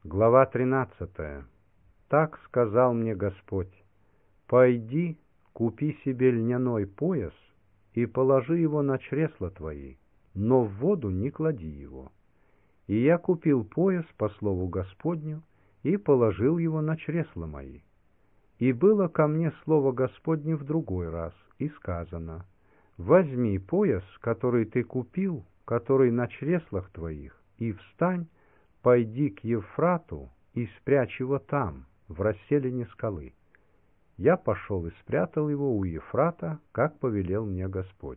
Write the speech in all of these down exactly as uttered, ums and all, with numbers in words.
Глава тринадцатая. Так сказал мне Господь: «Пойди, купи себе льняной пояс и положи его на чресла твои, но в воду не клади его». И я купил пояс по слову Господню и положил его на чресла мои. И было ко мне слово Господне в другой раз, и сказано: «Возьми пояс, который ты купил, который на чреслах твоих, и встань, пойди к Евфрату и спрячь его там, в расселине скалы». Я пошел и спрятал его у Евфрата, как повелел мне Господь.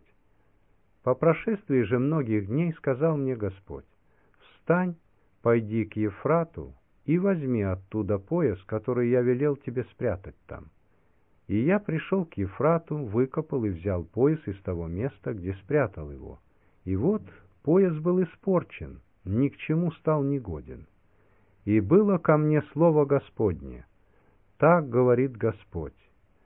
По прошествии же многих дней сказал мне Господь: «Встань, пойди к Евфрату и возьми оттуда пояс, который я велел тебе спрятать там». И я пришел к Евфрату, выкопал и взял пояс из того места, где спрятал его. И вот пояс был испорчен, ни к чему стал негоден. И было ко мне слово Господне: «Так говорит Господь: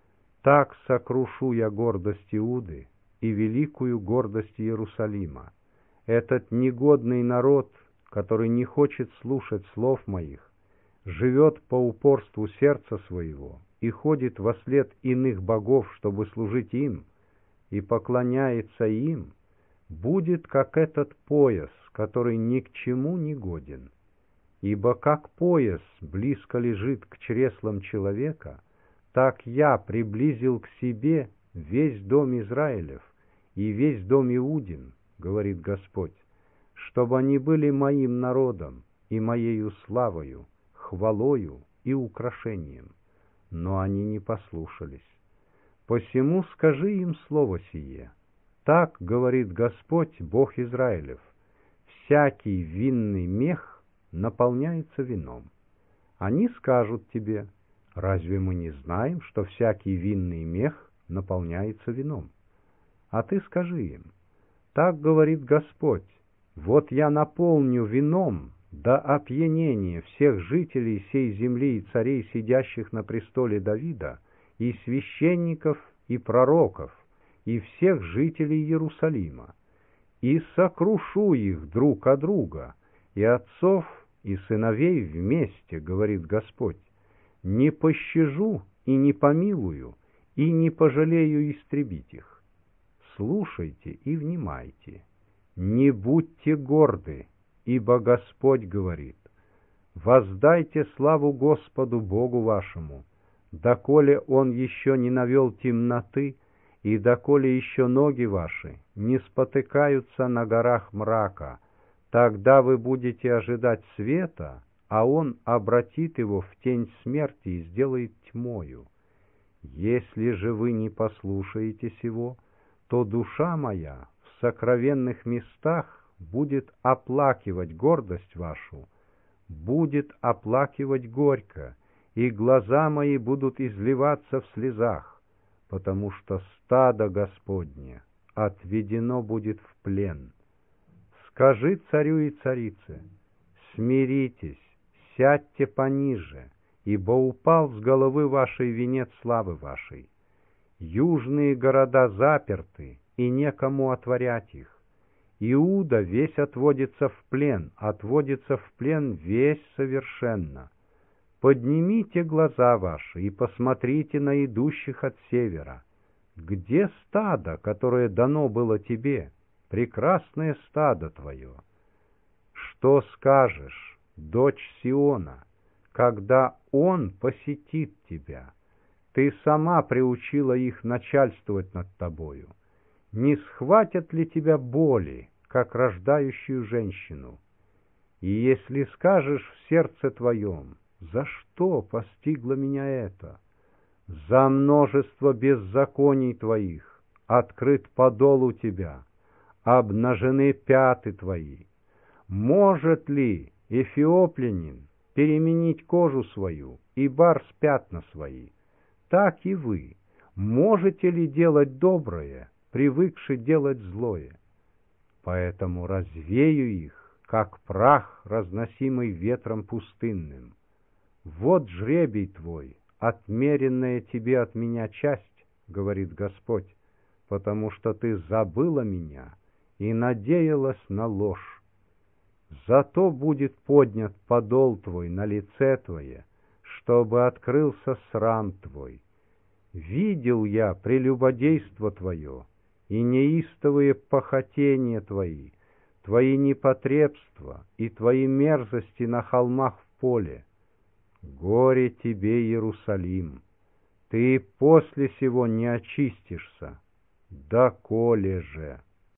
так сокрушу я гордость Иуды и великую гордость Иерусалима. Этот негодный народ, который не хочет слушать слов моих, живет по упорству сердца своего и ходит вослед иных богов, чтобы служить им, и поклоняется им, будет как этот пояс, который ни к чему не годен. Ибо как пояс близко лежит к чреслам человека, так я приблизил к себе весь дом Израилев и весь дом Иудин, говорит Господь, чтобы они были моим народом и моею славою, хвалою и украшением. Но они не послушались. Посему скажи им слово сие: так говорит Господь, Бог Израилев: всякий винный мех наполняется вином. Они скажут тебе: разве мы не знаем, что всякий винный мех наполняется вином? А ты скажи им: так говорит Господь: вот я наполню вином до опьянения всех жителей сей земли и царей, сидящих на престоле Давида, и священников, и пророков, и всех жителей Иерусалима, и сокрушу их друг от друга, и отцов, и сыновей вместе, говорит Господь. Не пощажу и не помилую, и не пожалею истребить их. Слушайте и внимайте. Не будьте горды, ибо Господь говорит: воздайте славу Господу Богу вашему, доколе Он еще не навел темноты, и доколе еще ноги ваши не спотыкаются на горах мрака. Тогда вы будете ожидать света, а Он обратит его в тень смерти и сделает тьмою. Если же вы не послушаете сего, то душа моя в сокровенных местах будет оплакивать гордость вашу, будет оплакивать горько, и глаза мои будут изливаться в слезах, потому что стадо Господне отведено будет в плен. Скажи царю и царице: смиритесь, сядьте пониже, ибо упал с головы вашей венец славы вашей. Южные города заперты, и некому отворять их. Иуда весь отводится в плен, отводится в плен весь совершенно. Поднимите глаза ваши и посмотрите на идущих от севера. Где стадо, которое дано было тебе, прекрасное стадо твое? Что скажешь, дочь Сиона, когда он посетит тебя? Ты сама приучила их начальствовать над тобою. Не схватят ли тебя боли, как рождающую женщину? И если скажешь в сердце твоем: за что постигло меня это? За множество беззаконий твоих открыт подол у тебя, обнажены пяты твои. Может ли эфиоплянин переменить кожу свою и барс пятна свои? Так и вы можете ли делать доброе, привыкши делать злое? Поэтому развею их, как прах, разносимый ветром пустынным. Вот жребий твой, отмеренная тебе от меня часть, говорит Господь, потому что ты забыла меня и надеялась на ложь. Зато будет поднят подол твой на лице твое, чтобы открылся срам твой. Видел я прелюбодейство твое и неистовые похотения твои, твои непотребства и твои мерзости на холмах в поле. Горе тебе, Иерусалим! Ты после сего не очистишься, доколе же.